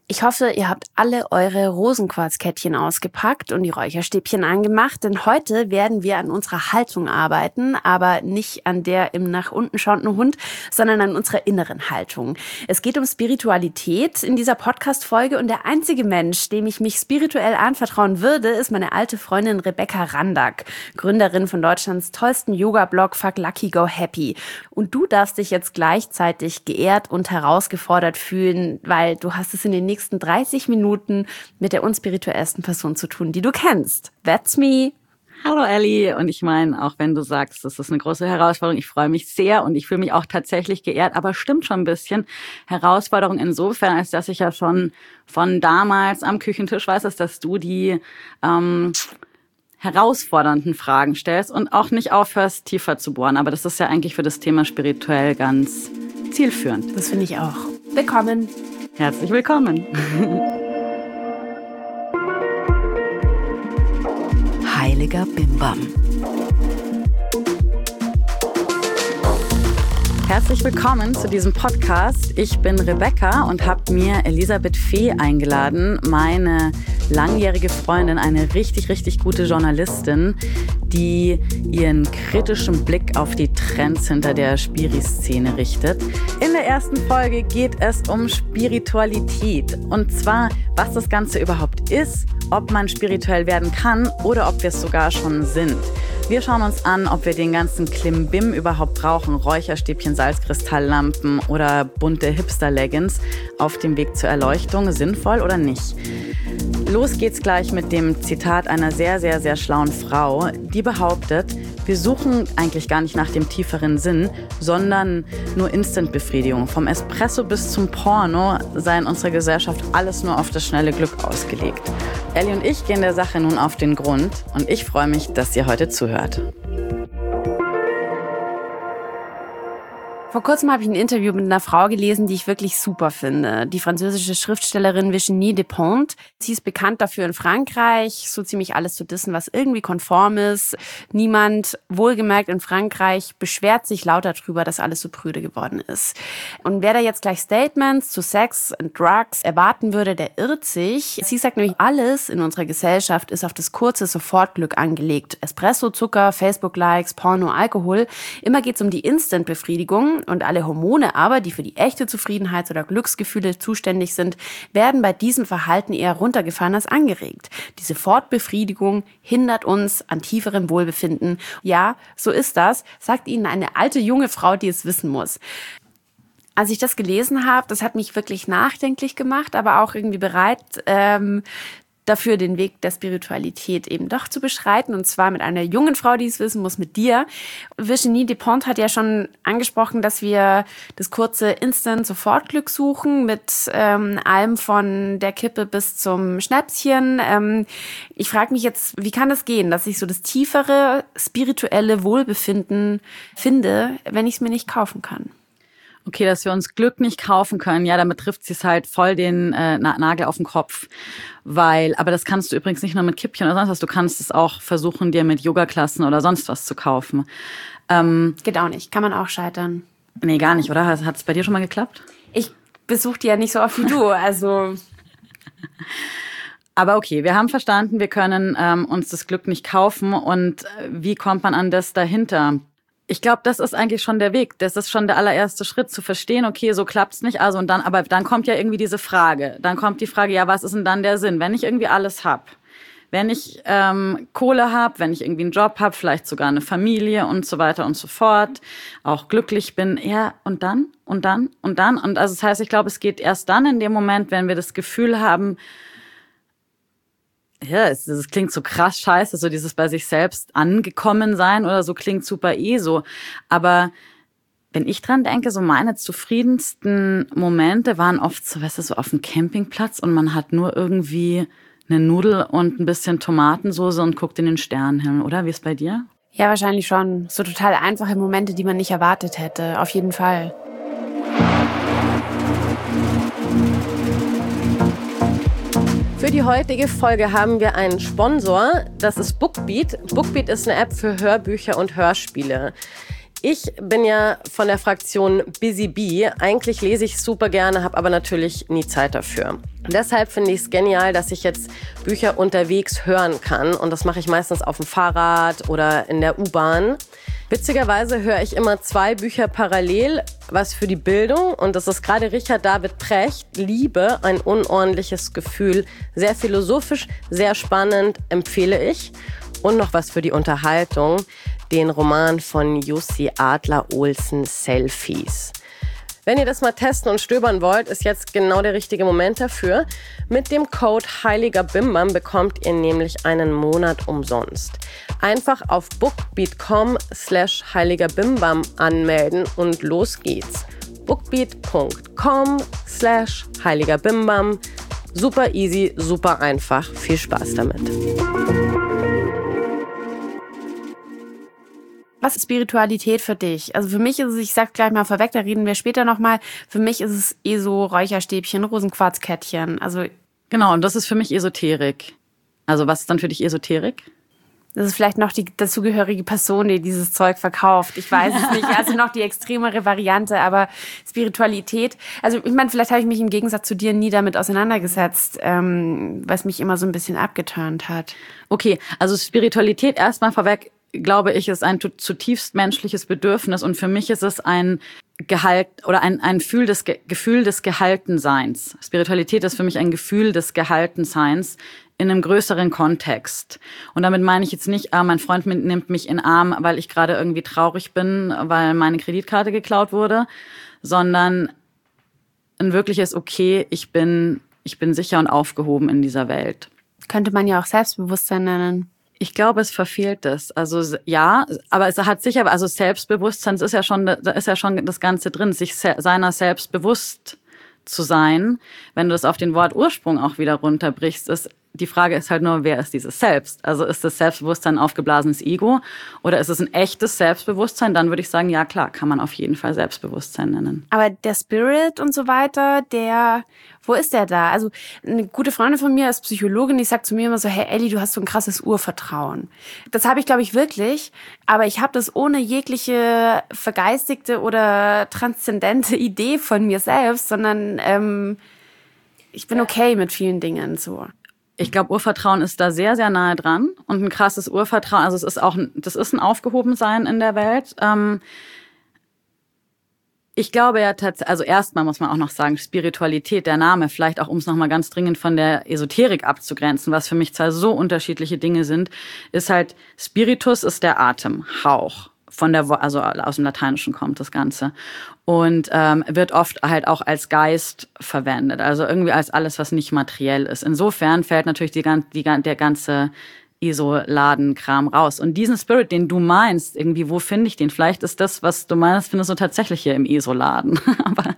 Ich hoffe, ihr habt alle eure Rosenquarzkettchen ausgepackt und die Räucherstäbchen angemacht, denn heute werden wir an unserer Haltung arbeiten, aber nicht an der im nach unten schauenden Hund, sondern an unserer inneren Haltung. Es geht um Spiritualität in dieser Podcast-Folge und der einzige Mensch, dem ich mich spirituell anvertrauen würde, ist meine alte Freundin Rebecca Randack, Gründerin von Deutschlands tollsten Yoga-Blog Fuck Lucky Go Happy. Und du darfst dich jetzt gleichzeitig geehrt und herausgefordert fühlen, weil du hast es in den nächsten 30 Minuten mit der unspirituellsten Person zu tun, die du kennst. That's me. Hallo Ellie, und ich meine, auch wenn du sagst, das ist eine große Herausforderung, ich freue mich sehr und ich fühle mich auch tatsächlich geehrt, aber stimmt schon ein bisschen. Herausforderung insofern, als dass ich ja schon von damals am Küchentisch weiß, dass du die herausfordernden Fragen stellst und auch nicht aufhörst, tiefer zu bohren. Aber das ist ja eigentlich für das Thema spirituell ganz zielführend. Das finde ich auch. Willkommen. Herzlich willkommen. Heiliger Bimbam. Herzlich willkommen zu diesem Podcast. Ich bin Rebecca und habe mir Elisabeth Fee eingeladen, meine langjährige Freundin, eine richtig, richtig gute Journalistin, die ihren kritischen Blick auf die Trends hinter der Spiri-Szene richtet. In der ersten Folge geht es um Spiritualität. Und zwar, was das Ganze überhaupt ist, ob man spirituell werden kann oder ob wir es sogar schon sind. Wir schauen uns an, ob wir den ganzen Klimbim überhaupt brauchen, Räucherstäbchen, Salzkristalllampen oder bunte Hipster-Leggings auf dem Weg zur Erleuchtung, sinnvoll oder nicht. Los geht's gleich mit dem Zitat einer sehr, sehr, sehr schlauen Frau, die behauptet, wir suchen eigentlich gar nicht nach dem tieferen Sinn, sondern nur Instant-Befriedigung. Vom Espresso bis zum Porno sei in unserer Gesellschaft alles nur auf das schnelle Glück ausgelegt. Ellie und ich gehen der Sache nun auf den Grund und ich freue mich, dass ihr heute zuhört. Vor kurzem habe ich ein Interview mit einer Frau gelesen, die ich wirklich super finde. Die französische Schriftstellerin Virginie Despentes. Sie ist bekannt dafür, in Frankreich so ziemlich alles zu dissen, was irgendwie konform ist. Niemand, wohlgemerkt in Frankreich, beschwert sich laut darüber, dass alles so prüde geworden ist. Und wer da jetzt gleich Statements zu Sex und Drugs erwarten würde, der irrt sich. Sie sagt nämlich, alles in unserer Gesellschaft ist auf das kurze Sofortglück angelegt. Espresso, Zucker, Facebook-Likes, Porno, Alkohol. Immer geht's um die Instant-Befriedigung. Und alle Hormone aber, die für die echte Zufriedenheit oder Glücksgefühle zuständig sind, werden bei diesem Verhalten eher runtergefahren als angeregt. Diese Sofortbefriedigung hindert uns an tieferem Wohlbefinden. Ja, so ist das, sagt Ihnen eine alte junge Frau, die es wissen muss. Als ich das gelesen habe, das hat mich wirklich nachdenklich gemacht, aber auch irgendwie bereit, dafür den Weg der Spiritualität eben doch zu beschreiten, und zwar mit einer jungen Frau, die es wissen muss, mit dir. Virginie Despentes hat ja schon angesprochen, dass wir das kurze Instant-Sofortglück suchen, mit allem von der Kippe bis zum Schnäpschen. Ich frage mich jetzt, wie kann das gehen, dass ich so das tiefere spirituelle Wohlbefinden finde, wenn ich es mir nicht kaufen kann? Okay, dass wir uns Glück nicht kaufen können, ja, damit trifft sie es halt voll den Nagel auf den Kopf. Aber das kannst du übrigens nicht nur mit Kippchen oder sonst was, du kannst es auch versuchen, dir mit Yoga-Klassen oder sonst was zu kaufen. Geht auch nicht, kann man auch scheitern. Nee, gar nicht, oder? Hat es bei dir schon mal geklappt? Ich besuche die ja nicht so oft wie du, also... Aber okay, wir haben verstanden, wir können uns das Glück nicht kaufen. Und wie kommt man an das dahinter? Ich glaube, das ist eigentlich schon der Weg. Das ist schon der allererste Schritt, zu verstehen, okay, so klappt's nicht. Also aber dann kommt ja irgendwie diese Frage. Dann kommt die Frage, ja, was ist denn dann der Sinn? Wenn ich irgendwie alles hab, wenn ich Kohle hab, wenn ich irgendwie einen Job hab, vielleicht sogar eine Familie und so weiter und so fort, auch glücklich bin, ja, und dann? Und also das heißt, ich glaube, es geht erst dann in dem Moment, wenn wir das Gefühl haben, ja, es klingt so krass scheiße, so dieses bei sich selbst angekommen sein oder so klingt super so. Aber wenn ich dran denke, so meine zufriedensten Momente waren oft so, weißt du, so auf dem Campingplatz und man hat nur irgendwie eine Nudel und ein bisschen Tomatensauce und guckt in den Sternenhimmel, oder? Wie ist bei dir? Ja, wahrscheinlich schon. So total einfache Momente, die man nicht erwartet hätte. Auf jeden Fall. Für die heutige Folge haben wir einen Sponsor, das ist Bookbeat. Bookbeat ist eine App für Hörbücher und Hörspiele. Ich bin ja von der Fraktion Busy Bee. Eigentlich lese ich super gerne, habe aber natürlich nie Zeit dafür. Deshalb finde ich es genial, dass ich jetzt Bücher unterwegs hören kann. Und das mache ich meistens auf dem Fahrrad oder in der U-Bahn. Witzigerweise höre ich immer 2 Bücher parallel, was für die Bildung. Und das ist gerade Richard David Precht, Liebe, ein unordentliches Gefühl. Sehr philosophisch, sehr spannend, empfehle ich. Und noch was für die Unterhaltung, den Roman von Jussi Adler-Olsen, Selfies. Wenn ihr das mal testen und stöbern wollt, ist jetzt genau der richtige Moment dafür. Mit dem Code Heiliger Bimbam bekommt ihr nämlich einen Monat umsonst. Einfach auf bookbeat.com/heiligerbimbam anmelden und los geht's. bookbeat.com/heiligerbimbam. Super easy, super einfach. Viel Spaß damit. Was ist Spiritualität für dich? Also für mich ist es, ich sag gleich mal vorweg, da reden wir später nochmal, für mich ist es so Räucherstäbchen, Rosenquarzkettchen. Also Genau, und das ist für mich Esoterik. Also was ist dann für dich Esoterik? das ist vielleicht noch die dazugehörige Person, die dieses Zeug verkauft. Ich weiß es nicht. Also noch die extremere Variante, aber Spiritualität. Also ich meine, vielleicht habe ich mich im Gegensatz zu dir nie damit auseinandergesetzt, was mich immer so ein bisschen abgeturnt hat. Okay, also Spiritualität erstmal vorweg, glaube ich, ist ein zutiefst menschliches Bedürfnis und für mich ist es ein Gehalt oder ein Gefühl des Gehaltenseins. Spiritualität ist für mich ein Gefühl des Gehaltenseins in einem größeren Kontext. Und damit meine ich jetzt nicht, mein Freund nimmt mich in den Arm, weil ich gerade irgendwie traurig bin, weil meine Kreditkarte geklaut wurde, sondern ein wirkliches, okay, ich bin sicher und aufgehoben in dieser Welt. Könnte man ja auch Selbstbewusstsein nennen. Ich glaube, es verfehlt es. Also ja, aber es hat sicher, also Selbstbewusstsein, da ist ja schon das Ganze drin, sich seiner selbst bewusst zu sein. Wenn du das auf den Wort Ursprung auch wieder runterbrichst, die Frage ist halt nur, wer ist dieses Selbst? Also ist das Selbstbewusstsein ein aufgeblasenes Ego oder ist es ein echtes Selbstbewusstsein? Dann würde ich sagen, ja klar, kann man auf jeden Fall Selbstbewusstsein nennen. Aber der Spirit und so weiter, wo ist der da? Also eine gute Freundin von mir ist Psychologin, die sagt zu mir immer so, hey Elli, du hast so ein krasses Urvertrauen. Das habe ich, glaube ich, wirklich, aber ich habe das ohne jegliche vergeistigte oder transzendente Idee von mir selbst, sondern ich bin okay mit vielen Dingen so. Ich glaube, Urvertrauen ist da sehr, sehr nahe dran und ein krasses Urvertrauen. Also das ist ein Aufgehobensein in der Welt. Ich glaube ja tatsächlich, also erstmal muss man auch noch sagen, Spiritualität, der Name, vielleicht auch, um es nochmal ganz dringend von der Esoterik abzugrenzen, was für mich zwei so unterschiedliche Dinge sind, ist halt, Spiritus ist der Atem, Hauch. Also aus dem Lateinischen kommt das Ganze. Und wird oft halt auch als Geist verwendet. Also irgendwie als alles, was nicht materiell ist. Insofern fällt natürlich der ganze ISO-Laden-Kram raus. Und diesen Spirit, den du meinst, irgendwie, wo finde ich den? Vielleicht ist das, was du meinst, findest du tatsächlich hier im ISO-Laden. Aber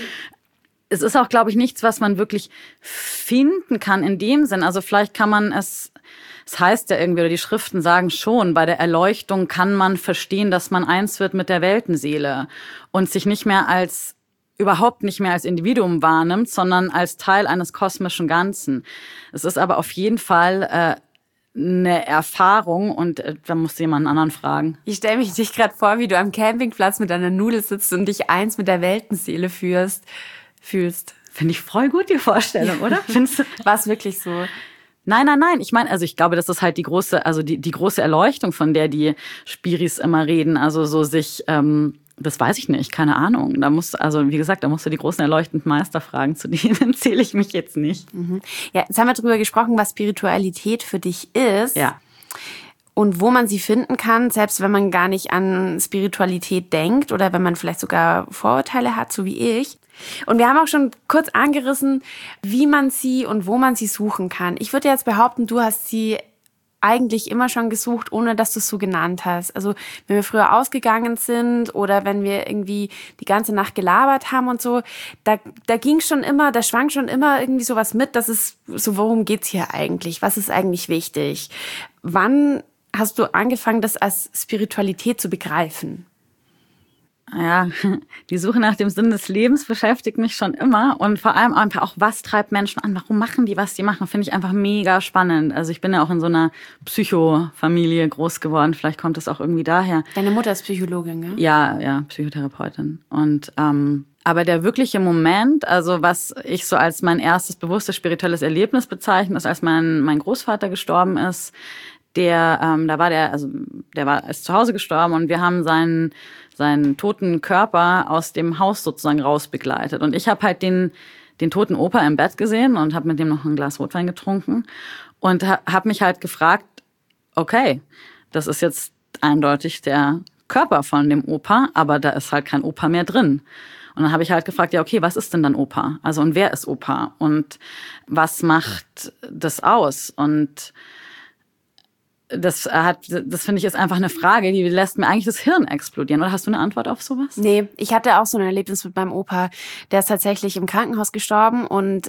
es ist auch, glaube ich, nichts, was man wirklich finden kann in dem Sinn. Also vielleicht kann man es heißt ja irgendwie, oder die Schriften sagen schon, bei der Erleuchtung kann man verstehen, dass man eins wird mit der Weltenseele und sich überhaupt nicht mehr als Individuum wahrnimmt, sondern als Teil eines kosmischen Ganzen. Es ist aber auf jeden Fall eine Erfahrung und da musst du jemanden anderen fragen. Ich stelle mich dich gerade vor, wie du am Campingplatz mit deiner Nudel sitzt und dich eins mit der Weltenseele fühlst. Finde ich voll gut, die Vorstellung, oder? Findest du? War es wirklich so? Nein. Ich meine, also ich glaube, das ist halt die große Erleuchtung, von der die Spiris immer reden. Also so sich, das weiß ich nicht, keine Ahnung. Wie gesagt, da musst du die großen erleuchtenden Meister fragen, zu denen zähle ich mich jetzt nicht. Mhm. Ja, jetzt haben wir darüber gesprochen, was Spiritualität für dich ist. Ja. Und wo man sie finden kann, selbst wenn man gar nicht an Spiritualität denkt oder wenn man vielleicht sogar Vorurteile hat, so wie ich. Und wir haben auch schon kurz angerissen, wie man sie und wo man sie suchen kann. Ich würde jetzt behaupten, du hast sie eigentlich immer schon gesucht, ohne dass du es so genannt hast. Also wenn wir früher ausgegangen sind oder wenn wir irgendwie die ganze Nacht gelabert haben und so, da schwang schon immer irgendwie sowas mit, dass es so, worum geht's hier eigentlich? Was ist eigentlich wichtig? Wann hast du angefangen, das als Spiritualität zu begreifen? Ja, die Suche nach dem Sinn des Lebens beschäftigt mich schon immer und vor allem einfach auch, was treibt Menschen an, warum machen die, was die machen, finde ich einfach mega spannend. Also ich bin ja auch in so einer Psychofamilie groß geworden, vielleicht kommt das auch irgendwie daher. Deine Mutter ist Psychologin, gell? Ja, Psychotherapeutin. Und aber der wirkliche Moment, also was ich so als mein erstes bewusstes spirituelles Erlebnis bezeichne, ist, als mein Großvater gestorben ist. Der ist zu Hause gestorben und wir haben seinen toten Körper aus dem Haus sozusagen rausbegleitet. Und ich habe halt den toten Opa im Bett gesehen und habe mit dem noch ein Glas Rotwein getrunken und habe mich halt gefragt, okay, das ist jetzt eindeutig der Körper von dem Opa, aber da ist halt kein Opa mehr drin. Und dann habe ich halt gefragt, ja, okay, was ist denn dann Opa? Also, und wer ist Opa? Und was macht das aus? Und das finde ich ist einfach eine Frage, die lässt mir eigentlich das Hirn explodieren. Oder hast du eine Antwort auf sowas? Nee, ich hatte auch so ein Erlebnis mit meinem Opa. Der ist tatsächlich im Krankenhaus gestorben und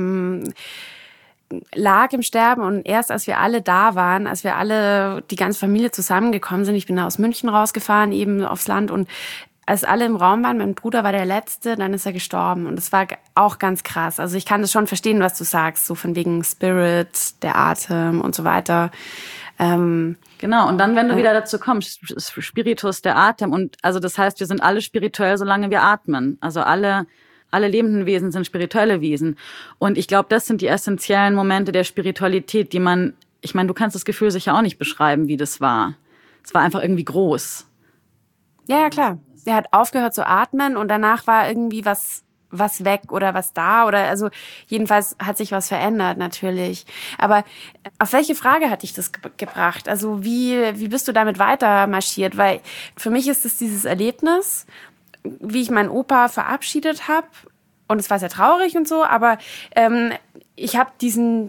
lag im Sterben. Und erst als wir alle da waren, als wir alle, die ganze Familie zusammengekommen sind, ich bin da aus München rausgefahren, eben aufs Land, und als alle im Raum waren, mein Bruder war der Letzte, dann ist er gestorben. Und das war auch ganz krass. Also ich kann das schon verstehen, was du sagst, so von wegen Spirit, der Atem und so weiter. Genau, und dann, wenn du wieder dazu kommst, Spiritus, der Atem, und also das heißt, wir sind alle spirituell, solange wir atmen. Also alle lebenden Wesen sind spirituelle Wesen. Und ich glaube, das sind die essentiellen Momente der Spiritualität, die ich meine, du kannst das Gefühl sicher auch nicht beschreiben, wie das war. Es war einfach irgendwie groß. Ja, klar. Er hat aufgehört zu atmen und danach war irgendwie was weg oder was da, oder also jedenfalls hat sich was verändert natürlich. Aber auf welche Frage hat dich das gebracht? Also wie bist du damit weiter marschiert? Weil für mich ist es dieses Erlebnis, wie ich meinen Opa verabschiedet habe, und es war sehr traurig und so, aber ich habe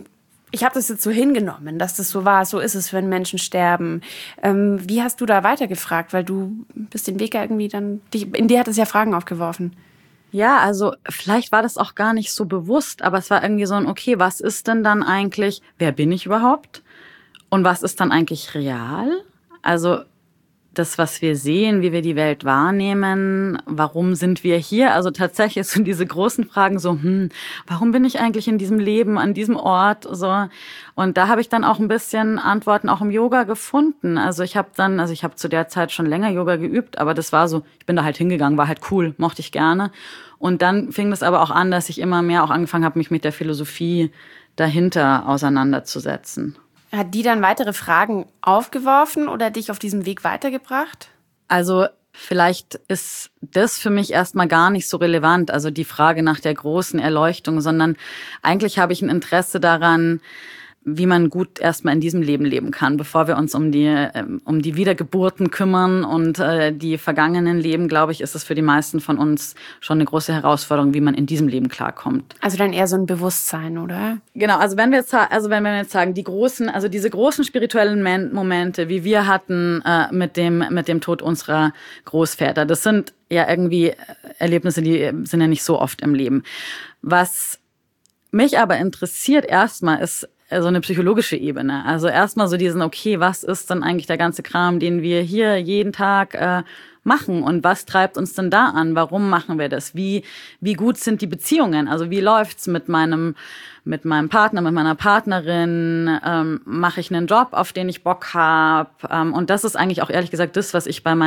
das jetzt so hingenommen, dass das so war, so ist es, wenn Menschen sterben. Wie hast du da weitergefragt? Weil du bist den Weg ja irgendwie dann, in dir hat es ja Fragen aufgeworfen. Ja, also vielleicht war das auch gar nicht so bewusst, aber es war irgendwie so ein, okay, was ist denn dann eigentlich, wer bin ich überhaupt? Und was ist dann eigentlich real? Also das, was wir sehen, wie wir die Welt wahrnehmen, warum sind wir hier? Also tatsächlich sind diese großen Fragen so, warum bin ich eigentlich in diesem Leben, an diesem Ort? So. Und da habe ich dann auch ein bisschen Antworten auch im Yoga gefunden. Also ich habe zu der Zeit schon länger Yoga geübt, aber das war so, ich bin da halt hingegangen, war halt cool, mochte ich gerne. Und dann fing das aber auch an, dass ich immer mehr auch angefangen habe, mich mit der Philosophie dahinter auseinanderzusetzen. Hat die dann weitere Fragen aufgeworfen oder dich auf diesem Weg weitergebracht? Also vielleicht ist das für mich erstmal gar nicht so relevant, also die Frage nach der großen Erleuchtung, sondern eigentlich habe ich ein Interesse daran, wie man gut erstmal in diesem Leben leben kann, bevor wir uns um die Wiedergeburten kümmern und die vergangenen Leben, glaube ich, ist es für die meisten von uns schon eine große Herausforderung, wie man in diesem Leben klarkommt. Also dann eher so ein Bewusstsein, oder? Genau, wenn wir jetzt sagen, diese großen spirituellen Momente, wie wir hatten mit dem Tod unserer Großväter, das sind ja irgendwie Erlebnisse, die sind ja nicht so oft im Leben. Was mich aber interessiert erstmal ist so eine psychologische Ebene. Also erstmal so diesen, okay, was ist denn eigentlich der ganze Kram, den wir hier jeden Tag machen, und was treibt uns denn da an? Warum machen wir das? Wie gut sind die Beziehungen? Also wie läuft's mit meinem Partner, mit meiner Partnerin? Mache ich einen Job, auf den ich Bock habe? Und das ist eigentlich auch ehrlich gesagt das, was ich bei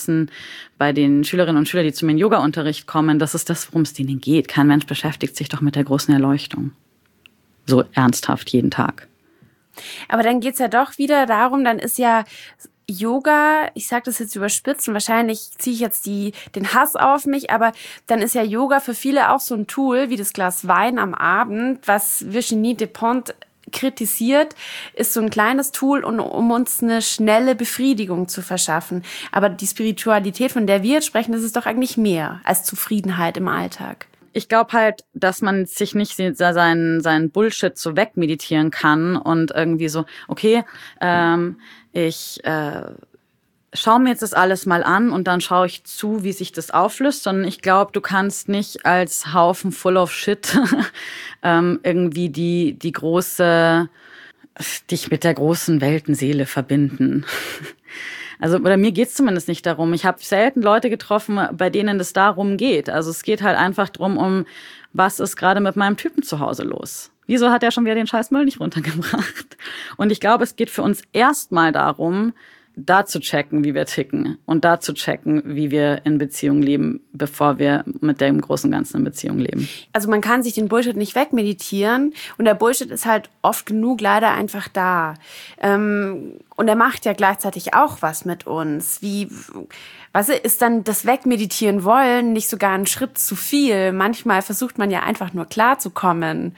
den Schülerinnen und Schülern, die zu mir in Yoga-Unterricht kommen, das ist das, worum es denen geht. Kein Mensch beschäftigt sich doch mit der großen Erleuchtung. So ernsthaft jeden Tag. Aber dann geht's ja doch wieder darum, dann ist ja Yoga, ich sage das jetzt überspitzt und wahrscheinlich ziehe ich jetzt den Hass auf mich, aber dann ist ja Yoga für viele auch so ein Tool wie das Glas Wein am Abend, was Virginie Despentes kritisiert, ist so ein kleines Tool, um uns eine schnelle Befriedigung zu verschaffen. Aber die Spiritualität, von der wir jetzt sprechen, das ist doch eigentlich mehr als Zufriedenheit im Alltag. Ich glaube halt, dass man sich nicht seinen Bullshit so wegmeditieren kann und irgendwie so, okay, ich schaue mir jetzt das alles mal an und dann schaue ich zu, wie sich das auflöst, sondern ich glaube, du kannst nicht als Haufen full of shit irgendwie dich mit der großen Weltenseele verbinden. Also, oder mir geht's zumindest nicht darum. Ich habe selten Leute getroffen, bei denen es darum geht. Also es geht halt einfach drum, was ist gerade mit meinem Typen zu Hause los? Wieso hat er schon wieder den scheiß Müll nicht runtergebracht? Und ich glaube, es geht für uns erstmal darum, da zu checken, wie wir ticken und da zu checken, wie wir in Beziehung leben, bevor wir mit dem großen Ganzen in Beziehung leben. Also man kann sich den Bullshit nicht wegmeditieren und der Bullshit ist halt oft genug leider einfach da. Und er macht ja gleichzeitig auch was mit uns. Was ist dann das Wegmeditieren wollen nicht sogar ein Schritt zu viel? Manchmal versucht man ja einfach nur klarzukommen.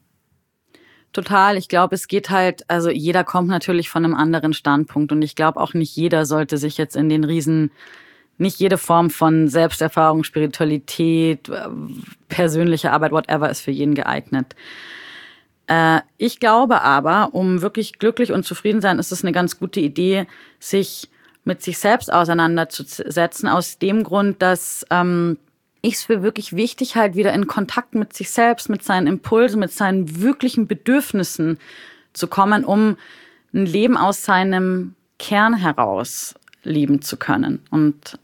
Total. Ich glaube, es geht halt, also jeder kommt natürlich von einem anderen Standpunkt und ich glaube auch nicht jeder sollte sich jetzt in den nicht jede Form von Selbsterfahrung, Spiritualität, persönliche Arbeit, whatever ist für jeden geeignet. Ich glaube aber, um wirklich glücklich und zufrieden sein, ist es eine ganz gute Idee, sich mit sich selbst auseinanderzusetzen, aus dem Grund, dass ich es für wirklich wichtig halt wieder in Kontakt mit sich selbst, mit seinen Impulsen, mit seinen wirklichen Bedürfnissen zu kommen, um ein Leben aus seinem Kern heraus leben zu können. Und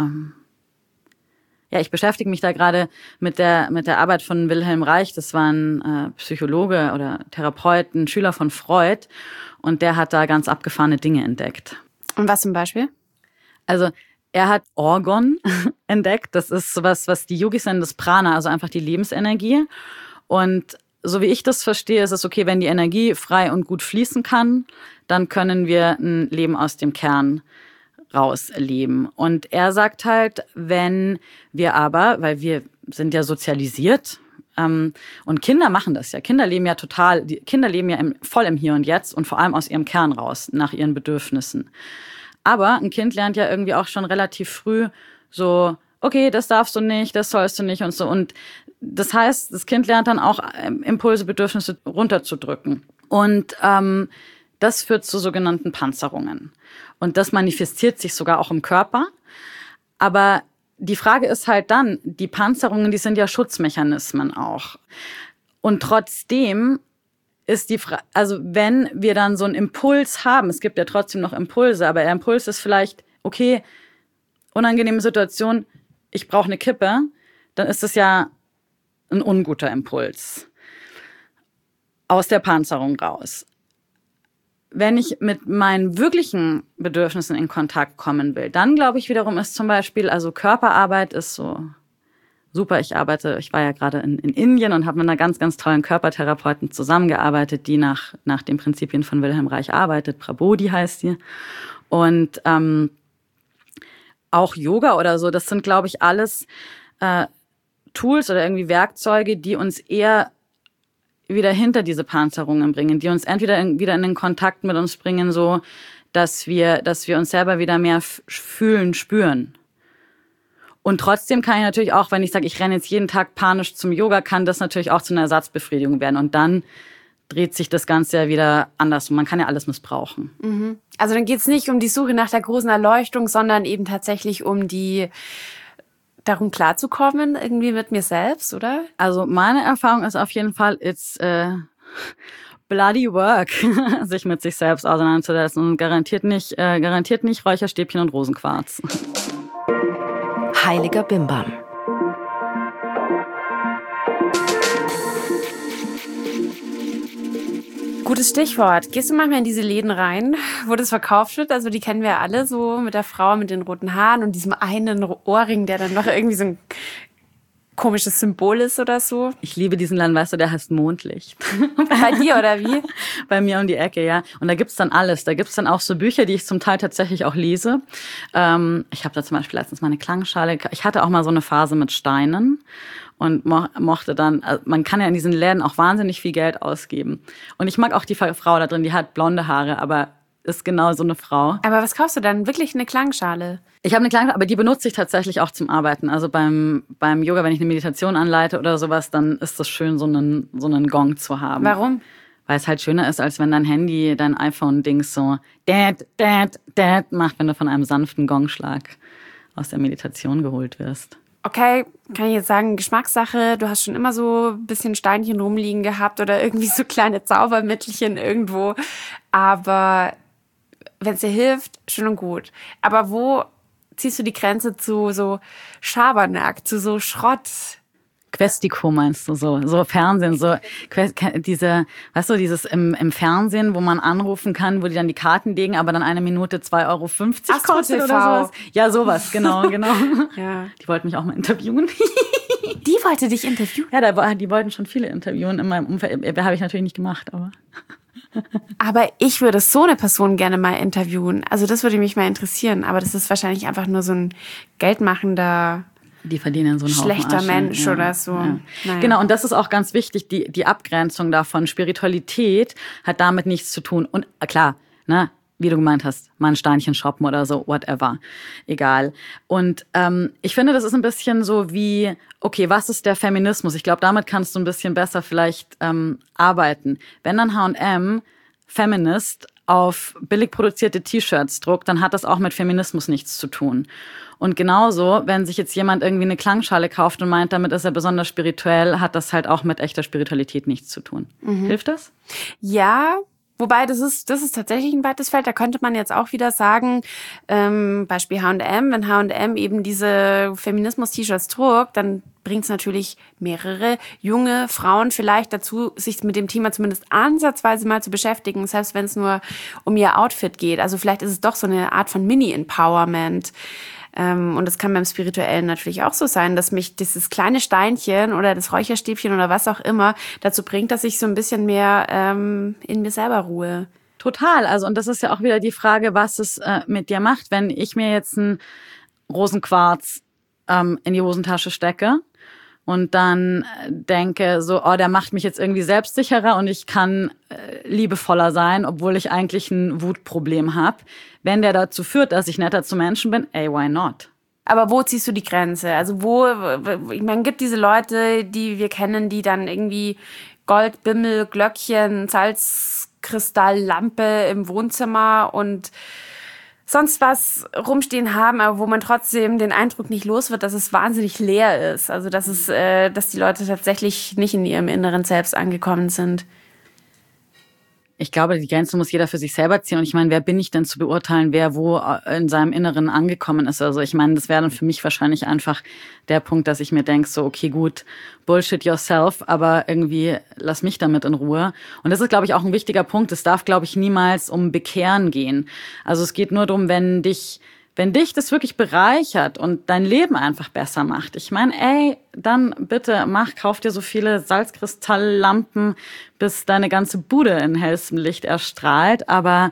ich beschäftige mich da gerade mit der Arbeit von Wilhelm Reich. Das war ein Psychologe oder Therapeut, ein Schüler von Freud. Und der hat da ganz abgefahrene Dinge entdeckt. Und was zum Beispiel? Also er hat Orgon entdeckt. Das ist sowas, was die Yogis nennen, das Prana, also einfach die Lebensenergie. Und so wie ich das verstehe, ist es okay, wenn die Energie frei und gut fließen kann, dann können wir ein Leben aus dem Kern rausleben. Und er sagt halt, wenn wir aber, weil wir sind ja sozialisiert, und Kinder machen das ja. Kinder leben ja voll im Hier und Jetzt und vor allem aus ihrem Kern raus, nach ihren Bedürfnissen. Aber ein Kind lernt ja irgendwie auch schon relativ früh so, okay, das darfst du nicht, das sollst du nicht und so. Und das heißt, das Kind lernt dann auch Impulse, Bedürfnisse runterzudrücken. Und das führt zu sogenannten Panzerungen. Und das manifestiert sich sogar auch im Körper. Aber die Frage ist halt dann, die Panzerungen, die sind ja Schutzmechanismen auch. Und trotzdem ist die Frage, also wenn wir dann so einen Impuls haben, es gibt ja trotzdem noch Impulse, aber der Impuls ist vielleicht, okay, unangenehme Situation, ich brauche eine Kippe, dann ist es ja ein unguter Impuls aus der Panzerung raus. Wenn ich mit meinen wirklichen Bedürfnissen in Kontakt kommen will, dann glaube ich wiederum ist zum Beispiel, also Körperarbeit ist so super. Ich war ja gerade in Indien und habe mit einer ganz, ganz tollen Körpertherapeutin zusammengearbeitet, die nach den Prinzipien von Wilhelm Reich arbeitet. Prabodhi heißt sie. Und auch Yoga oder so, das sind, glaube ich, alles Tools oder irgendwie Werkzeuge, die uns eher wieder hinter diese Panzerungen bringen, die uns entweder wieder in den Kontakt mit uns bringen, so dass wir uns selber wieder mehr fühlen, spüren. Und trotzdem kann ich natürlich auch, wenn ich sage, ich renne jetzt jeden Tag panisch zum Yoga, kann das natürlich auch zu einer Ersatzbefriedigung werden. Und dann dreht sich das Ganze ja wieder anders. Und man kann ja alles missbrauchen. Mhm. Also dann geht es nicht um die Suche nach der großen Erleuchtung, sondern eben tatsächlich um darum klarzukommen, irgendwie mit mir selbst, oder? Also meine Erfahrung ist auf jeden Fall, it's bloody work, sich mit sich selbst auseinanderzusetzen. Und garantiert nicht Räucherstäbchen und Rosenquarz. Heiliger Bimbam. Gutes Stichwort. Gehst du manchmal in diese Läden rein, wo das verkauft wird? Also die kennen wir ja alle, so mit der Frau mit den roten Haaren und diesem einen Ohrring, der dann noch irgendwie so ein komisches Symbol ist oder so. Ich liebe diesen Laden, weißt du, der heißt Mondlicht. Bei dir oder wie? Bei mir um die Ecke, ja. Und da gibt's dann alles. Da gibt's dann auch so Bücher, die ich zum Teil tatsächlich auch lese. Ich habe da zum Beispiel letztens mal eine Klangschale. Ich hatte auch mal so eine Phase mit Steinen und mochte dann, also man kann ja in diesen Läden auch wahnsinnig viel Geld ausgeben. Und ich mag auch die Frau da drin, die hat blonde Haare, aber ist genau so eine Frau. Aber was kaufst du dann? Wirklich eine Klangschale? Ich habe eine Klangschale, aber die benutze ich tatsächlich auch zum Arbeiten. Also beim Yoga, wenn ich eine Meditation anleite oder sowas, dann ist es schön, so einen Gong zu haben. Warum? Weil es halt schöner ist, als wenn dein Handy, dein iPhone-Dings so dad, dad, dad macht, wenn du von einem sanften Gongschlag aus der Meditation geholt wirst. Okay, kann ich jetzt sagen, Geschmackssache, du hast schon immer so ein bisschen Steinchen rumliegen gehabt oder irgendwie so kleine Zaubermittelchen irgendwo. Aber wenn es dir hilft, schön und gut. Aber wo ziehst du die Grenze zu so Schabernack, zu so Schrott? Questico meinst du, so Fernsehen, so diese, weißt du, dieses im Fernsehen, wo man anrufen kann, wo die dann die Karten legen, aber dann 1 Minute 2,50 Euro kostet oder sowas. Ja, sowas, genau. Ja. Die wollten mich auch mal interviewen. Die wollte dich interviewen? Ja, die wollten schon viele interviewen in meinem Umfeld. Habe ich natürlich nicht gemacht, aber... Aber ich würde so eine Person gerne mal interviewen. Also das würde mich mal interessieren. Aber das ist wahrscheinlich einfach nur so ein geldmachender... Die verdienen so einen schlechter Haufen Mensch ja, oder so. Ja. Naja. Genau, und das ist auch ganz wichtig, die Abgrenzung davon. Spiritualität hat damit nichts zu tun. Und klar, ne, wie du gemeint hast, mal ein Steinchen shoppen oder so, whatever. Egal. Und ich finde, das ist ein bisschen so wie, okay, was ist der Feminismus? Ich glaube, damit kannst du ein bisschen besser vielleicht arbeiten. Wenn dann H&M Feminist auf billig produzierte T-Shirts druckt, dann hat das auch mit Feminismus nichts zu tun. Und genauso, wenn sich jetzt jemand irgendwie eine Klangschale kauft und meint, damit ist er besonders spirituell, hat das halt auch mit echter Spiritualität nichts zu tun. Hilft das? Ja, wobei das ist tatsächlich ein weites Feld. Da könnte man jetzt auch wieder sagen, Beispiel H&M, wenn H&M eben diese Feminismus-T-Shirts druckt, dann bringt es natürlich mehrere junge Frauen vielleicht dazu, sich mit dem Thema zumindest ansatzweise mal zu beschäftigen, selbst wenn es nur um ihr Outfit geht. Also vielleicht ist es doch so eine Art von Mini-Empowerment. Und das kann beim Spirituellen natürlich auch so sein, dass mich dieses kleine Steinchen oder das Räucherstäbchen oder was auch immer dazu bringt, dass ich so ein bisschen mehr in mir selber ruhe. Total. Also, und das ist ja auch wieder die Frage, was es mit dir macht, wenn ich mir jetzt einen Rosenquarz in die Hosentasche stecke und dann denke so, oh, der macht mich jetzt irgendwie selbstsicherer und ich kann liebevoller sein, obwohl ich eigentlich ein Wutproblem habe. Wenn der dazu führt, dass ich netter zu Menschen bin, ey, why not? Aber wo ziehst du die Grenze? Also ich meine, gibt diese Leute, die wir kennen, die dann irgendwie Goldbimmel, Glöckchen, Salzkristalllampe im Wohnzimmer und sonst was rumstehen haben, aber wo man trotzdem den Eindruck nicht los wird, dass es wahnsinnig leer ist. Also dass die Leute tatsächlich nicht in ihrem inneren Selbst angekommen sind. Ich glaube, die Grenze muss jeder für sich selber ziehen. Und ich meine, wer bin ich denn zu beurteilen, wer wo in seinem Inneren angekommen ist? Also ich meine, das wäre dann für mich wahrscheinlich einfach der Punkt, dass ich mir denke, so okay, gut, Bullshit yourself, aber irgendwie lass mich damit in Ruhe. Und das ist, glaube ich, auch ein wichtiger Punkt. Es darf, glaube ich, niemals um Bekehren gehen. Also es geht nur darum, wenn dich das wirklich bereichert und dein Leben einfach besser macht. Ich meine, ey, dann bitte kauf dir so viele Salzkristalllampen, bis deine ganze Bude in hellstem Licht erstrahlt. Aber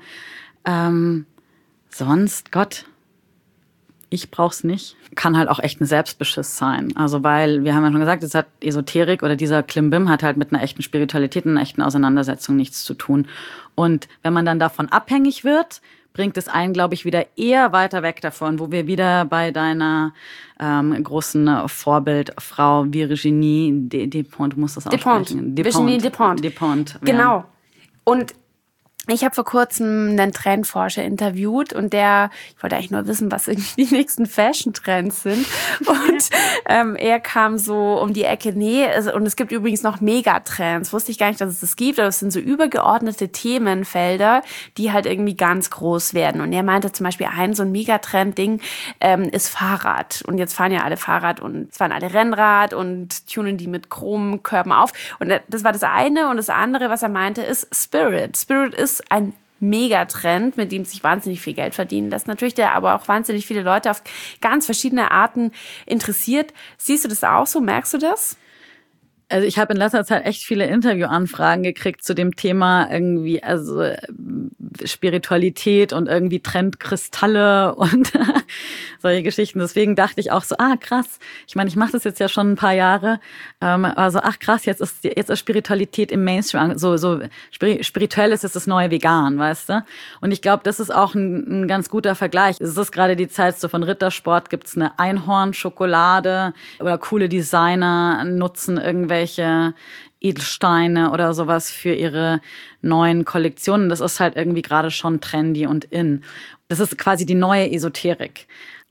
sonst, Gott, ich brauch's nicht. Kann halt auch echt ein Selbstbeschiss sein. Also weil, wir haben ja schon gesagt, es hat Esoterik oder dieser Klimbim hat halt mit einer echten Spiritualität und einer echten Auseinandersetzung nichts zu tun. Und wenn man dann davon abhängig wird, bringt es einen, glaube ich, wieder eher weiter weg davon, wo wir wieder bei deiner großen Vorbildfrau Virginie Despentes, du musst das aussprechen. Virginie Despentes. Despentes. Genau. Ja. Und ich habe vor kurzem einen Trendforscher interviewt und ich wollte eigentlich nur wissen, was irgendwie die nächsten Fashion-Trends sind. Und er kam so um die Ecke, und es gibt übrigens noch Megatrends. Wusste ich gar nicht, dass es das gibt, aber es sind so übergeordnete Themenfelder, die halt irgendwie ganz groß werden. Und er meinte zum Beispiel, so ein Megatrend-Ding ist Fahrrad. Und jetzt fahren ja alle Fahrrad und fahren alle Rennrad und tunen die mit Chromkörben auf. Und das war das eine. Und das andere, was er meinte, ist Spirit. Spirit ist ein Megatrend, mit dem sich wahnsinnig viel Geld verdienen lässt. Natürlich, der aber auch wahnsinnig viele Leute auf ganz verschiedene Arten interessiert. Siehst du das auch so? Merkst du das? Also ich habe in letzter Zeit echt viele Interviewanfragen gekriegt zu dem Thema irgendwie, also Spiritualität und irgendwie Trendkristalle und solche Geschichten. Deswegen dachte ich auch so, krass. Ich meine, ich mache das jetzt ja schon ein paar Jahre. Also krass, jetzt ist Spiritualität im Mainstream. So spirituell ist jetzt das neue Vegan, weißt du? Und ich glaube, das ist auch ein ganz guter Vergleich. Es ist gerade die Zeit so von Rittersport, gibt's eine Einhornschokolade oder coole Designer nutzen irgendwelche Edelsteine oder sowas für ihre neuen Kollektionen. Das ist halt irgendwie gerade schon trendy und in. Das ist quasi die neue Esoterik.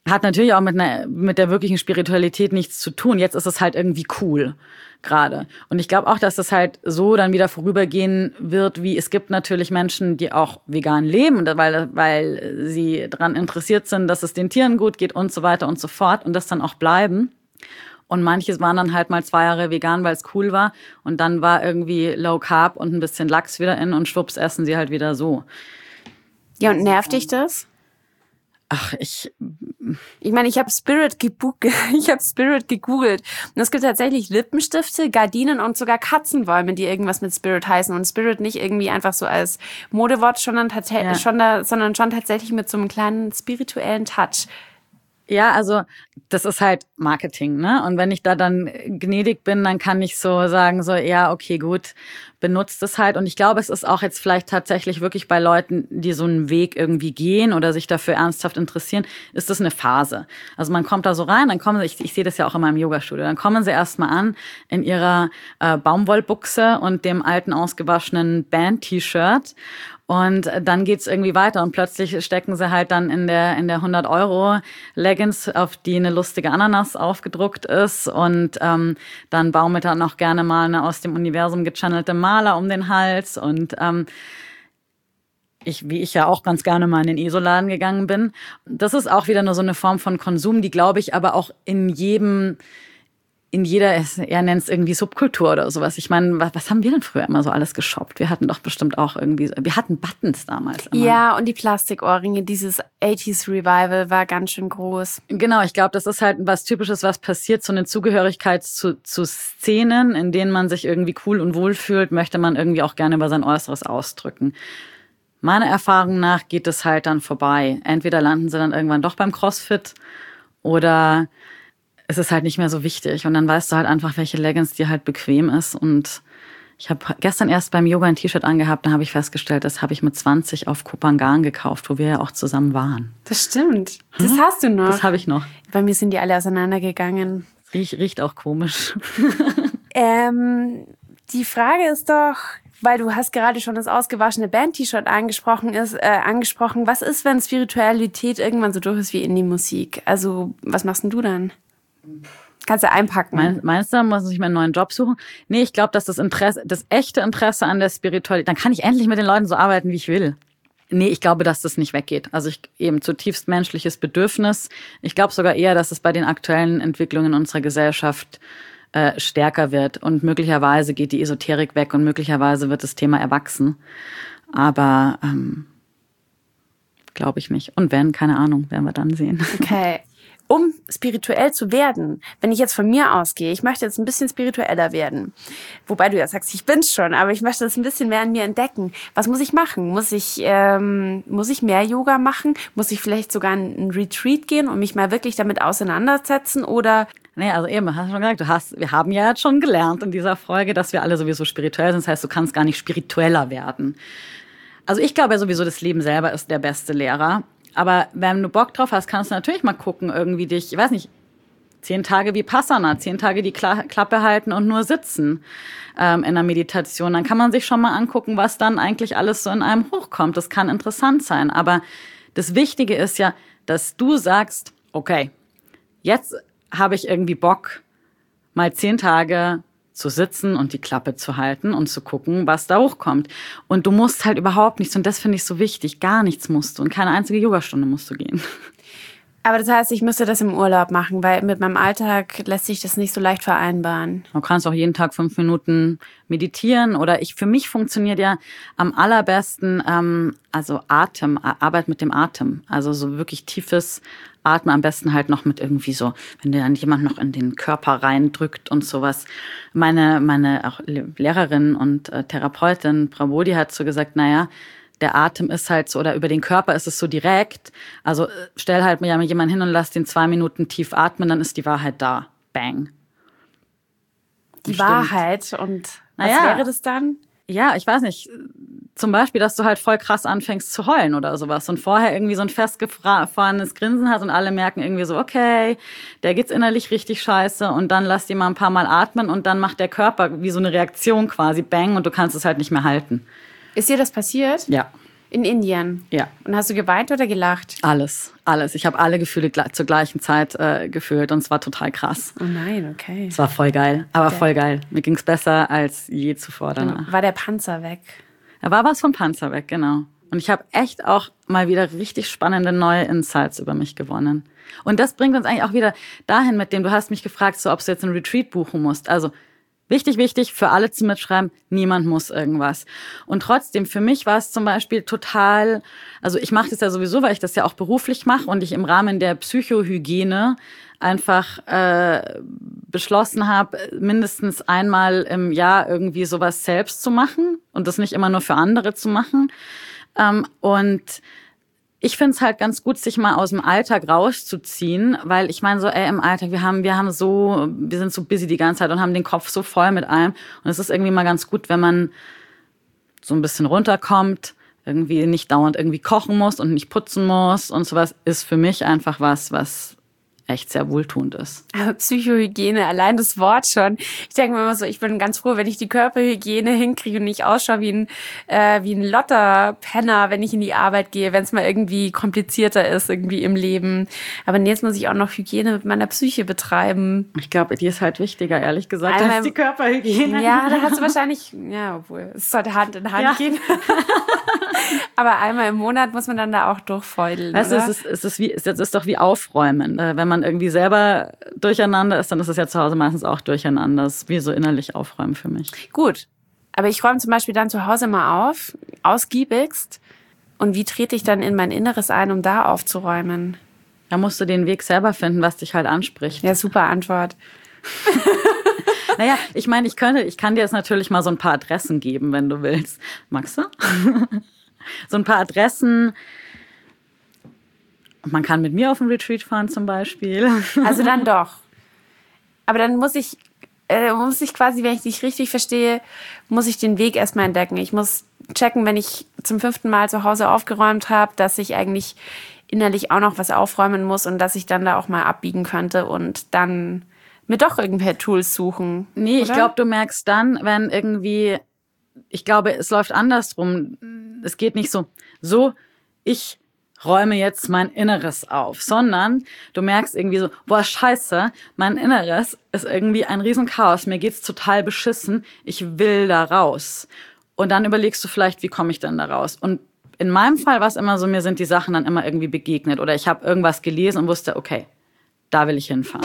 Hat natürlich auch mit der wirklichen Spiritualität nichts zu tun. Jetzt ist es halt irgendwie cool gerade. Und ich glaube auch, dass das halt so dann wieder vorübergehen wird, wie es gibt natürlich Menschen, die auch vegan leben, weil sie daran interessiert sind, dass es den Tieren gut geht und so weiter und so fort und das dann auch bleiben. Und manche waren dann halt mal 2 Jahre vegan, weil es cool war. Und dann war irgendwie Low Carb und ein bisschen Lachs wieder in und schwupps essen sie halt wieder so. Ja, und nervt dich das? Ach, ich meine, ich habe Spirit gegoogelt. Und es gibt tatsächlich Lippenstifte, Gardinen und sogar Katzenbäume, die irgendwas mit Spirit heißen. Und Spirit nicht irgendwie einfach so als Modewort, sondern schon tatsächlich mit so einem kleinen spirituellen Touch. Ja, also das ist halt Marketing, ne? Und wenn ich da dann gnädig bin, dann kann ich so sagen, so ja, okay, gut, benutzt es halt. Und ich glaube, es ist auch jetzt vielleicht tatsächlich wirklich bei Leuten, die so einen Weg irgendwie gehen oder sich dafür ernsthaft interessieren, ist das eine Phase. Also man kommt da so rein, dann kommen sie, ich sehe das ja auch in meinem Yogastudio, dann kommen sie erstmal an in ihrer Baumwollbuchse und dem alten ausgewaschenen Band-T-Shirt. Und dann geht's irgendwie weiter und plötzlich stecken sie halt dann in der 100-Euro-Leggings, auf die eine lustige Ananas aufgedruckt ist. Und dann baumelt er noch gerne mal eine aus dem Universum gechannelte Maler um den Hals. Und wie ich ja auch ganz gerne mal in den ESO-Laden gegangen bin. Das ist auch wieder nur so eine Form von Konsum, die, glaube ich, aber auch in jeder, er nennt es irgendwie Subkultur oder sowas. Ich meine, was haben wir denn früher immer so alles geshoppt? Wir hatten doch bestimmt auch wir hatten Buttons damals immer. Ja, und die Plastikohrringe, dieses 80s Revival war ganz schön groß. Genau, ich glaube, das ist halt was Typisches, was passiert, so eine Zugehörigkeit zu Szenen, in denen man sich irgendwie cool und wohl fühlt, möchte man irgendwie auch gerne über sein Äußeres ausdrücken. Meiner Erfahrung nach geht es halt dann vorbei. Entweder landen sie dann irgendwann doch beim CrossFit oder es ist halt nicht mehr so wichtig. Und dann weißt du halt einfach, welche Leggings dir halt bequem ist. Und ich habe gestern erst beim Yoga ein T-Shirt angehabt, da habe ich festgestellt, das habe ich mit 20 auf Kopangan gekauft, wo wir ja auch zusammen waren. Das stimmt. Das hast du noch. Das habe ich noch. Bei mir sind die alle auseinandergegangen. Riecht auch komisch. Die Frage ist doch, weil du hast gerade schon das ausgewaschene Band-T-Shirt angesprochen. Was ist, wenn Spiritualität irgendwann so durch ist wie Indie-Musik? Also, was machst denn du dann? Kannst du einpacken. Meinst du, muss ich mir einen neuen Job suchen? Nee, ich glaube, dass das echte Interesse an der Spiritualität, dann kann ich endlich mit den Leuten so arbeiten, wie ich will. Nee, ich glaube, dass das nicht weggeht. Also eben zutiefst menschliches Bedürfnis. Ich glaube sogar eher, dass es bei den aktuellen Entwicklungen unserer Gesellschaft stärker wird. Und möglicherweise geht die Esoterik weg und möglicherweise wird das Thema erwachsen. Aber glaube ich nicht. Und wenn, keine Ahnung, werden wir dann sehen. Okay. Um spirituell zu werden, wenn ich jetzt von mir ausgehe, ich möchte jetzt ein bisschen spiritueller werden. Wobei du ja sagst, ich bin's schon, aber ich möchte das ein bisschen mehr an mir entdecken. Was muss ich machen? Muss ich mehr Yoga machen? Muss ich vielleicht sogar in einen Retreat gehen und mich mal wirklich damit auseinandersetzen? Oder? Nee, also eben, hast du schon gesagt, wir haben ja jetzt schon gelernt in dieser Folge, dass wir alle sowieso spirituell sind. Das heißt, du kannst gar nicht spiritueller werden. Also ich glaube ja sowieso, das Leben selber ist der beste Lehrer. Aber wenn du Bock drauf hast, kannst du natürlich mal gucken, irgendwie dich, ich weiß nicht, 10 Tage Vipassana, 10 Tage die Klappe halten und nur sitzen in der Meditation. Dann kann man sich schon mal angucken, was dann eigentlich alles so in einem hochkommt. Das kann interessant sein. Aber das Wichtige ist ja, dass du sagst, okay, jetzt habe ich irgendwie Bock, mal 10 Tage zu sitzen und die Klappe zu halten und zu gucken, was da hochkommt. Und du musst halt überhaupt nichts, und das finde ich so wichtig, gar nichts musst du und keine einzige Yogastunde musst du gehen. Aber das heißt, ich müsste das im Urlaub machen, weil mit meinem Alltag lässt sich das nicht so leicht vereinbaren. Du kannst auch jeden Tag 5 Minuten meditieren oder für mich funktioniert ja am allerbesten also Arbeit mit dem Atem. Also so wirklich tiefes Atmen, am besten halt noch mit irgendwie so, wenn dir dann jemand noch in den Körper reindrückt und sowas. Meine auch Lehrerin und Therapeutin Prabodhi hat so gesagt, naja, der Atem ist halt so, oder über den Körper ist es so direkt. Also stell halt mir jemanden hin und lass den 2 Minuten tief atmen, dann ist die Wahrheit da. Bang. Die Wahrheit. Und was wäre das dann? Ja, ich weiß nicht. Zum Beispiel, dass du halt voll krass anfängst zu heulen oder sowas und vorher irgendwie so ein festgefahrenes Grinsen hast und alle merken irgendwie so, okay, der geht's innerlich richtig scheiße, und dann lass die mal ein paar Mal atmen und dann macht der Körper wie so eine Reaktion quasi, bang, und du kannst es halt nicht mehr halten. Ist dir das passiert? Ja. In Indien? Ja. Und hast du geweint oder gelacht? Alles. Ich habe alle Gefühle zur gleichen Zeit gefühlt und es war total krass. Oh nein, okay. Es war voll geil, voll geil. Mir ging es besser als je zuvor danach. War der Panzer weg? Da war was vom Panzer weg, genau. Und ich habe echt auch mal wieder richtig spannende neue Insights über mich gewonnen. Und das bringt uns eigentlich auch wieder dahin, mit dem du hast mich gefragt, so, ob du jetzt einen Retreat buchen musst. Also wichtig, für alle zu mitschreiben, niemand muss irgendwas. Und trotzdem, für mich war es zum Beispiel total, also ich mache das ja sowieso, weil ich das ja auch beruflich mache und ich im Rahmen der Psychohygiene einfach beschlossen habe, mindestens einmal im Jahr irgendwie sowas selbst zu machen und das nicht immer nur für andere zu machen. Und ich finde es halt ganz gut, sich mal aus dem Alltag rauszuziehen, weil ich meine so, im Alltag, wir sind so busy die ganze Zeit und haben den Kopf so voll mit allem. Und es ist irgendwie mal ganz gut, wenn man so ein bisschen runterkommt, irgendwie nicht dauernd irgendwie kochen muss und nicht putzen muss und sowas, ist für mich einfach was echt sehr wohltuend ist. Aber Psychohygiene, allein das Wort schon. Ich denke mir immer so, ich bin ganz froh, wenn ich die Körperhygiene hinkriege und nicht ausschaue wie ein Lotterpenner, wenn ich in die Arbeit gehe, wenn es mal irgendwie komplizierter ist irgendwie im Leben. Aber jetzt muss ich auch noch Hygiene mit meiner Psyche betreiben. Ich glaube, die ist halt wichtiger, ehrlich gesagt, als die Körperhygiene. Ja, da hast du wahrscheinlich, ja, obwohl, es sollte Hand in Hand gehen. Aber einmal im Monat muss man dann da auch durchfeudeln, weißt du, es ist doch wie Aufräumen. Wenn man irgendwie selber durcheinander ist, dann ist es ja zu Hause meistens auch durcheinander. Das ist wie so innerlich aufräumen für mich. Gut, aber ich räume zum Beispiel dann zu Hause mal auf, ausgiebigst. Und wie trete ich dann in mein Inneres ein, um da aufzuräumen? Da musst du den Weg selber finden, was dich halt anspricht. Ja, super Antwort. Naja, ich meine, ich kann dir jetzt natürlich mal so ein paar Adressen geben, wenn du willst. Magst du? So ein paar Adressen. Man kann mit mir auf ein Retreat fahren zum Beispiel. Also dann doch. Aber dann muss ich quasi, wenn ich dich richtig verstehe, muss ich den Weg erstmal entdecken. Ich muss checken, wenn ich zum 5. Mal zu Hause aufgeräumt habe, dass ich eigentlich innerlich auch noch was aufräumen muss und dass ich dann da auch mal abbiegen könnte und dann mir doch irgendwelche Tools suchen. Nee, oder? Ich glaube, du merkst dann, wenn irgendwie, ich glaube, es läuft andersrum. Es geht nicht so, ich räume jetzt mein Inneres auf, sondern du merkst irgendwie so, boah, scheiße, mein Inneres ist irgendwie ein Riesenchaos, mir geht's total beschissen, ich will da raus. Und dann überlegst du vielleicht, wie komme ich denn da raus? Und in meinem Fall war es immer so, mir sind die Sachen dann immer irgendwie begegnet oder ich habe irgendwas gelesen und wusste, okay, da will ich hinfahren.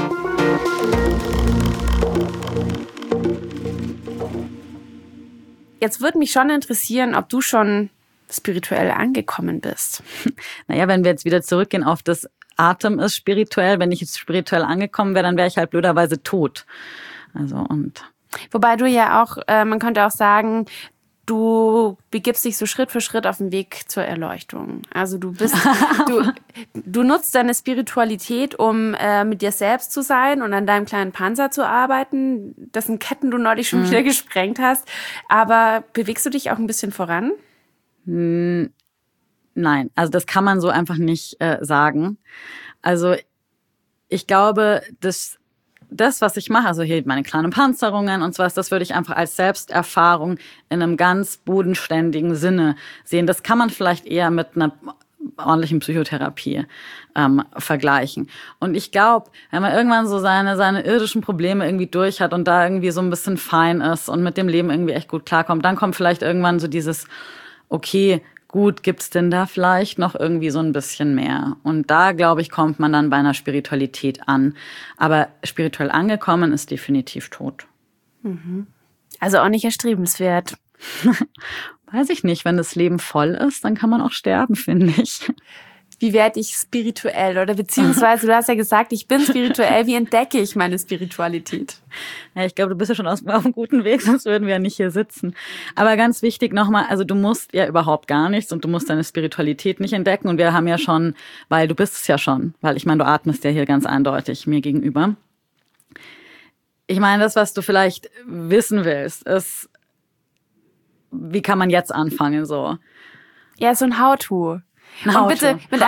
Jetzt würde mich schon interessieren, ob du schon spirituell angekommen bist. Naja, wenn wir jetzt wieder zurückgehen auf das Atem ist spirituell, wenn ich jetzt spirituell angekommen wäre, dann wäre ich halt blöderweise tot. Also und. Wobei du ja auch, man könnte auch sagen, du begibst dich so Schritt für Schritt auf den Weg zur Erleuchtung. Also du nutzt deine Spiritualität, um mit dir selbst zu sein und an deinem kleinen Panzer zu arbeiten, dessen Ketten du neulich schon wieder gesprengt hast. Aber bewegst du dich auch ein bisschen voran? Nein, also das kann man so einfach nicht sagen. Also ich glaube, das, was ich mache, also hier meine kleinen Panzerungen und sowas, das würde ich einfach als Selbsterfahrung in einem ganz bodenständigen Sinne sehen. Das kann man vielleicht eher mit einer ordentlichen Psychotherapie vergleichen. Und ich glaube, wenn man irgendwann so seine irdischen Probleme irgendwie durch hat und da irgendwie so ein bisschen fein ist und mit dem Leben irgendwie echt gut klarkommt, dann kommt vielleicht irgendwann so dieses, okay, gut, gibt's denn da vielleicht noch irgendwie so ein bisschen mehr? Und da, glaube ich, kommt man dann bei einer Spiritualität an. Aber spirituell angekommen ist definitiv tot. Also auch nicht erstrebenswert. Weiß ich nicht, wenn das Leben voll ist, dann kann man auch sterben, finde ich. Wie werde ich spirituell? Oder beziehungsweise, du hast ja gesagt, ich bin spirituell. Wie entdecke ich meine Spiritualität? Ja, ich glaube, du bist ja schon auf einem guten Weg, sonst würden wir ja nicht hier sitzen. Aber ganz wichtig nochmal, also du musst ja überhaupt gar nichts und du musst deine Spiritualität nicht entdecken. Und wir haben ja schon, weil du bist es ja schon, weil ich meine, du atmest ja hier ganz eindeutig mir gegenüber. Ich meine, das, was du vielleicht wissen willst, ist, wie kann man jetzt anfangen so? Ja, so ein How-To. Und bitte mit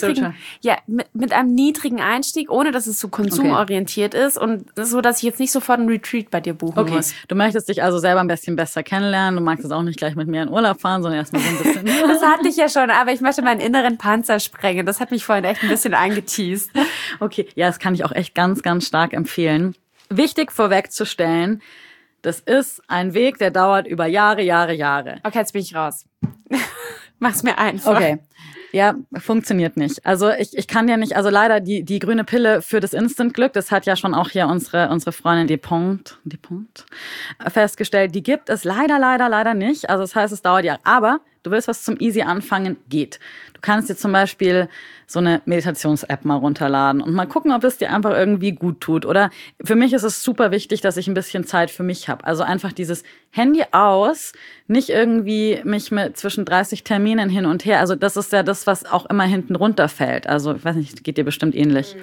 einem niedrigen Einstieg, ohne dass es so konsumorientiert ist und so, dass ich jetzt nicht sofort einen Retreat bei dir buchen muss. Du möchtest dich also selber ein bisschen besser kennenlernen. Du magst es auch nicht gleich mit mir in Urlaub fahren, sondern erstmal so ein bisschen. Das hatte ich ja schon, aber ich möchte meinen inneren Panzer sprengen. Das hat mich vorhin echt ein bisschen angeteast. Okay, ja, das kann ich auch echt ganz, ganz stark empfehlen. Wichtig vorwegzustellen, das ist ein Weg, der dauert über Jahre. Okay, jetzt bin ich raus. Mach's mir einfach. Okay. Ja, funktioniert nicht. Also ich kann ja nicht, also leider die grüne Pille für das Instant-Glück, das hat ja schon auch hier unsere Freundin Dupont festgestellt, die gibt es leider nicht. Also das heißt, es dauert ja. Aber du willst was zum easy anfangen, geht. Du kannst dir zum Beispiel so eine Meditations-App mal runterladen und mal gucken, ob es dir einfach irgendwie gut tut. Oder für mich ist es super wichtig, dass ich ein bisschen Zeit für mich habe. Also einfach dieses Handy aus, nicht irgendwie mich mit zwischen 30 Terminen hin und her. Also das ist ja das, was auch immer hinten runterfällt. Also ich weiß nicht, geht dir bestimmt ähnlich.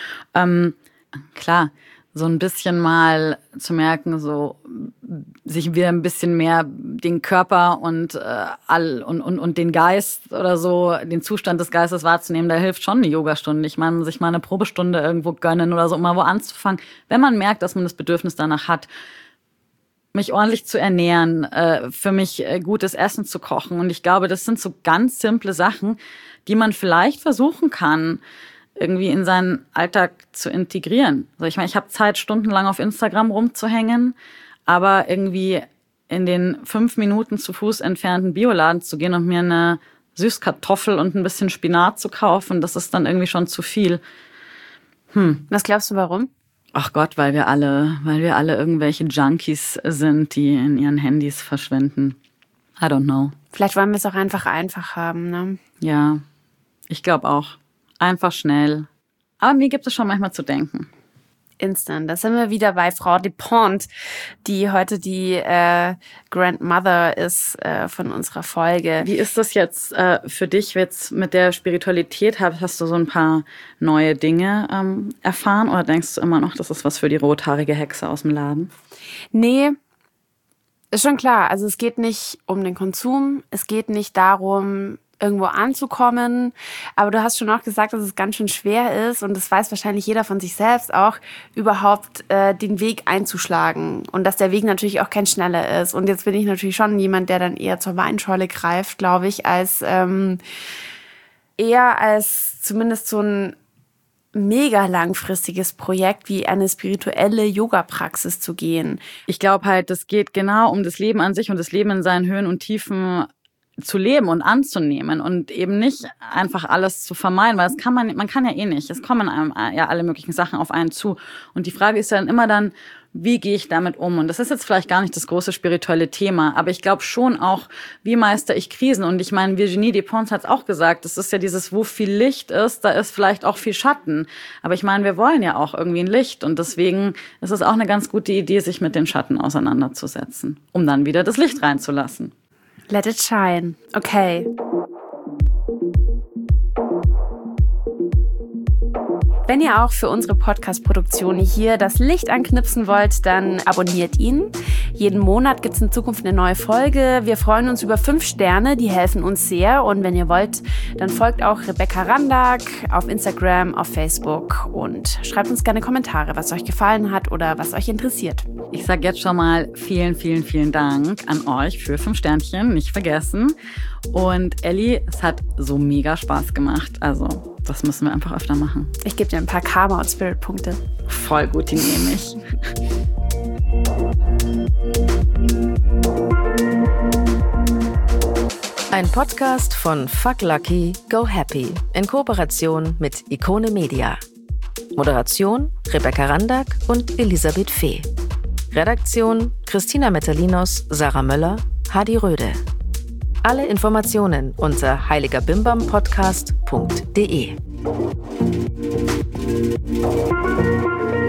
Klar, so ein bisschen mal zu merken, so sich wieder ein bisschen mehr den Körper und den Geist oder so, den Zustand des Geistes wahrzunehmen, da hilft schon eine Yogastunde. Ich meine, sich mal eine Probestunde irgendwo gönnen oder so, um mal wo anzufangen. Wenn man merkt, dass man das Bedürfnis danach hat, mich ordentlich zu ernähren, für mich gutes Essen zu kochen. Und ich glaube, das sind so ganz simple Sachen, die man vielleicht versuchen kann, irgendwie in seinen Alltag zu integrieren. Also ich meine, ich habe Zeit, stundenlang auf Instagram rumzuhängen, aber irgendwie in den 5 Minuten zu Fuß entfernten Bioladen zu gehen und mir eine Süßkartoffel und ein bisschen Spinat zu kaufen, das ist dann irgendwie schon zu viel. Was glaubst du, warum? Ach Gott, weil wir alle irgendwelche Junkies sind, die in ihren Handys verschwinden. I don't know. Vielleicht wollen wir es auch einfach haben, ne? Ja, ich glaube auch. Einfach schnell. Aber mir gibt es schon manchmal zu denken. Instant. Da sind wir wieder bei Frau Dupont, die heute die Grandmother ist von unserer Folge. Wie ist das jetzt für dich jetzt mit der Spiritualität? Hast du so ein paar neue Dinge erfahren oder denkst du immer noch, das ist was für die rothaarige Hexe aus dem Laden? Nee, ist schon klar. Also es geht nicht um den Konsum, es geht nicht darum, irgendwo anzukommen. Aber du hast schon auch gesagt, dass es ganz schön schwer ist und das weiß wahrscheinlich jeder von sich selbst auch, überhaupt den Weg einzuschlagen und dass der Weg natürlich auch kein schneller ist. Und jetzt bin ich natürlich schon jemand, der dann eher zur Weinschorle greift, glaube ich, als eher als zumindest so ein mega langfristiges Projekt wie eine spirituelle Yoga-Praxis zu gehen. Ich glaube halt, das geht genau um das Leben an sich und das Leben in seinen Höhen und Tiefen zu leben und anzunehmen und eben nicht einfach alles zu vermeiden, weil man kann ja eh nicht. Es kommen einem ja alle möglichen Sachen auf einen zu. Und die Frage ist ja dann immer dann, wie gehe ich damit um? Und das ist jetzt vielleicht gar nicht das große spirituelle Thema, aber ich glaube schon auch, wie meister ich Krisen? Und ich meine, Virginie Despentes hat es auch gesagt, das ist ja dieses, wo viel Licht ist, da ist vielleicht auch viel Schatten. Aber ich meine, wir wollen ja auch irgendwie ein Licht und deswegen ist es auch eine ganz gute Idee, sich mit den Schatten auseinanderzusetzen, um dann wieder das Licht reinzulassen. Let it shine. Okay. Wenn ihr auch für unsere Podcast-Produktion hier das Licht anknipsen wollt, dann abonniert ihn. Jeden Monat gibt es in Zukunft eine neue Folge. Wir freuen uns über 5 Sterne, die helfen uns sehr. Und wenn ihr wollt, dann folgt auch Rebecca Randack auf Instagram, auf Facebook und schreibt uns gerne Kommentare, was euch gefallen hat oder was euch interessiert. Ich sage jetzt schon mal vielen, vielen, vielen Dank an euch für 5 Sternchen, nicht vergessen. Und Elli, es hat so mega Spaß gemacht. Also das müssen wir einfach öfter machen. Ich gebe dir ein paar Karma- und Spirit-Punkte. Voll gut, die nehme ich. Ein Podcast von Fuck Lucky, Go Happy in Kooperation mit Ikone Media. Moderation Rebecca Randack und Elisabeth Fee. Redaktion Christina Metalinos, Sarah Möller, Hadi Röde. Alle Informationen unter heiligerbimbampodcast.de.